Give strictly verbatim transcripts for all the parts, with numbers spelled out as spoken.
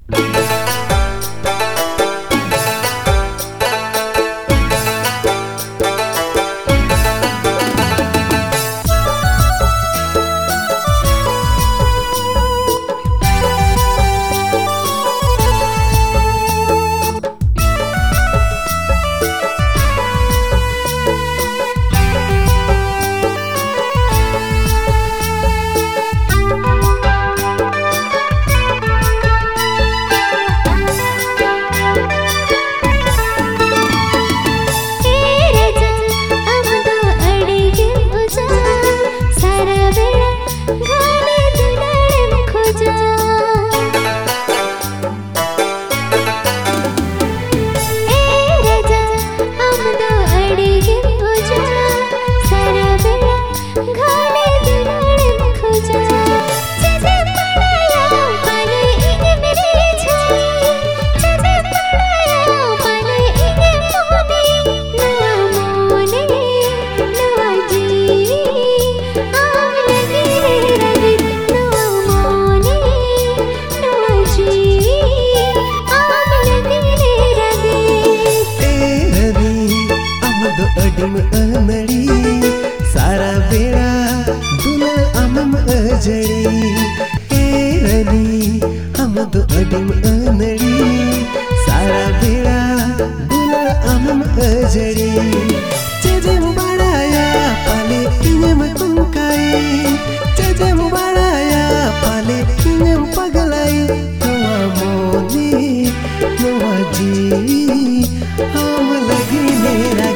सारा बेड़ा दुना अमम अजड़ी रनी हम दो अडिम अनड़ी सारा बेड़ा दुना अमम अजड़ी चेजे मुबाराया पाले इन्हें तुमकाए चेजे मुबाराया पाले इन्हें पगलाई नवा मोनी नवा जी हम लगी मेरा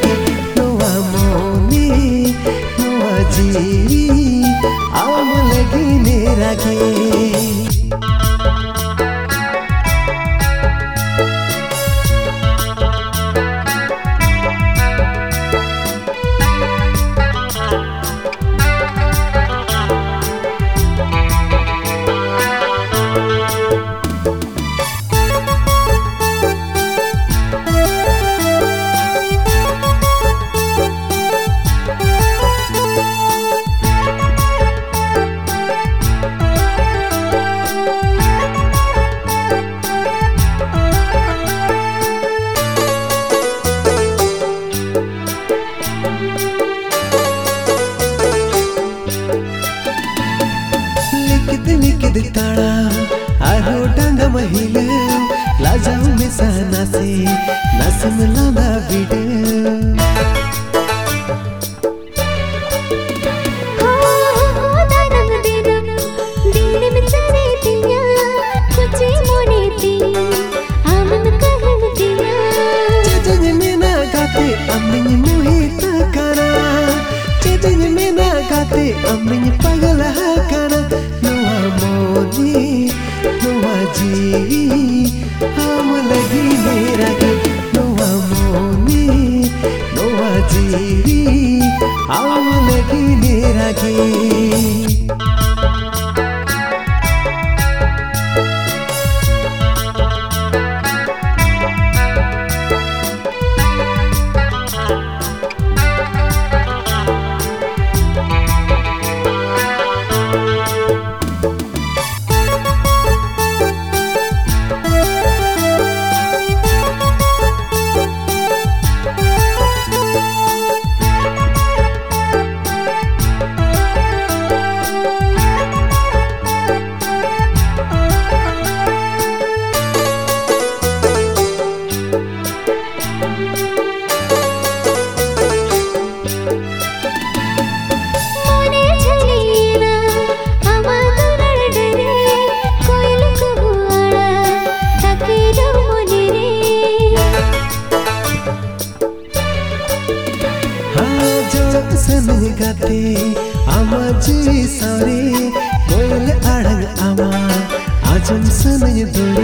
जी आम लगी मेरा के लिखित ताड़ा आरो डांग महिल लाजाऊ में सहना से नसम लाना बिड चेजन में ना गाते अम्मिन मोहित करा चेजन में ना गाते अम्मिन पगला करा नवा जी हम लगी मेरा के नवा मोनी नवा जी हम लगी मेरा के सन गाते आमा जी सारे कोयल आड़ंग आमा आजम सन दोरे